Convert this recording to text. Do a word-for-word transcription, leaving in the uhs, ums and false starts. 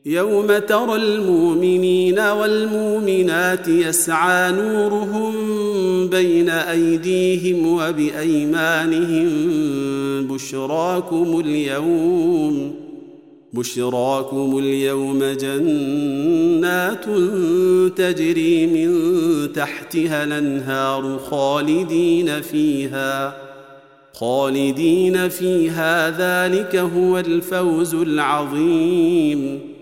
يوم ترى المؤمنين والمؤمنات يسعى نورهم بين أيديهم وبأيمانهم بشراكم اليوم بشراكم اليوم جنات تجري من تحتها الأنهار خالدين فيها خالدين فيها ذلك هو الفوز العظيم.